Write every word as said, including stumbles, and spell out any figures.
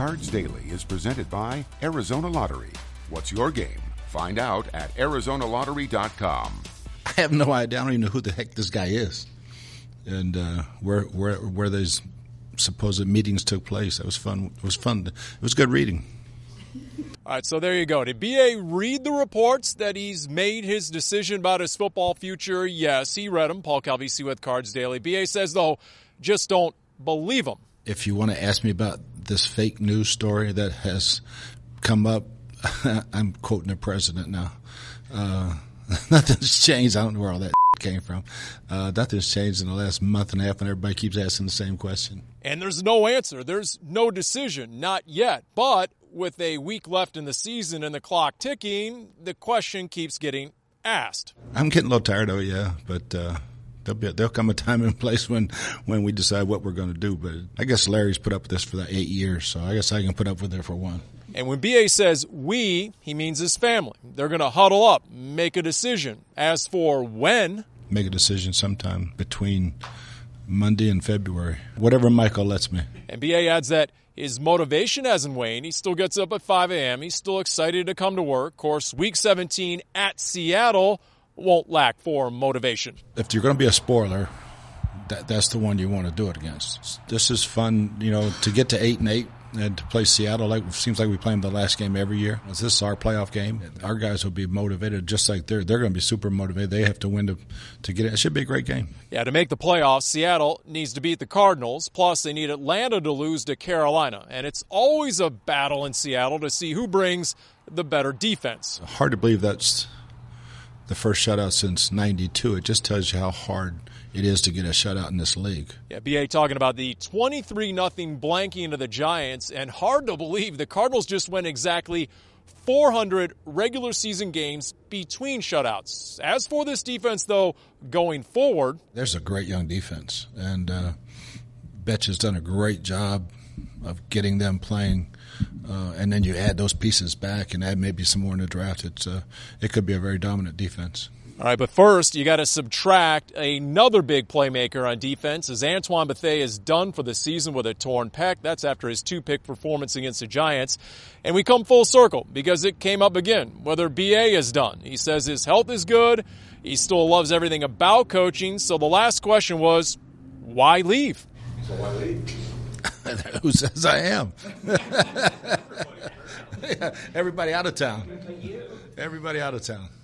Cards Daily is presented by Arizona Lottery. What's your game? Find out at Arizona Lottery dot com. I have no idea. I don't even know who the heck this guy is, and uh, where where where those supposed meetings took place. That was fun. It was fun. It was good reading. All right, so there you go. Did B A read the reports that he's made his decision about his football future? Yes, he read them. Paul Calvisi with Cards Daily. B A says, though, just don't believe him. If you want to ask me about this fake news story that has come up, I'm quoting the president now. Uh, nothing's changed. I don't know where all that came from. Uh, nothing's changed in the last month and a half, and everybody keeps asking the same question. And there's no answer. There's no decision, not yet. But with a week left in the season and the clock ticking, the question keeps getting asked. I'm getting a little tired of it, yeah, but uh, there'll be there'll come a time and place when, when we decide what we're going to do. But I guess Larry's put up with this for the eight years, so I guess I can put up with it for one. And when B A says we, he means his family. They're going to huddle up, make a decision. As for when, make a decision sometime between Monday and February, whatever Michael lets me. And B A adds that his motivation hasn't waned. He still gets up at five a.m. He's still excited to come to work. Of course, week seventeen at Seattle won't lack for motivation. If you're going to be a spoiler, that, that's the one you want to do it against. This is fun, you know, to get to eight and eight. And to play Seattle, like it seems like we play them the last game every year. This is our playoff game. Our guys will be motivated, just like they're they're going to be super motivated. They have to win to to get it. It should be a great game. Yeah, to make the playoffs, Seattle needs to beat the Cardinals. Plus, they need Atlanta to lose to Carolina, and it's always a battle in Seattle to see who brings the better defense. Hard to believe that's the first shutout since ninety-two. It just tells you how hard it is to get a shutout in this league. Yeah, B A talking about the twenty-three nothing blanking of the Giants, and hard to believe the Cardinals just went exactly four hundred regular season games between shutouts. As for this defense, though, going forward, there's a great young defense, and uh, Betch has done a great job of getting them playing. Uh, and then you add those pieces back and add maybe some more in the draft. It's uh, it could be a very dominant defense. All right, but first, you got to subtract another big playmaker on defense, as Antoine Bethea is done for the season with a torn pec. That's after his two-pick performance against the Giants. And we come full circle because it came up again, whether B A is done. He says his health is good. He still loves everything about coaching. So the last question was, why leave? So why leave? Who says I am? Everybody out of town. Everybody out of town.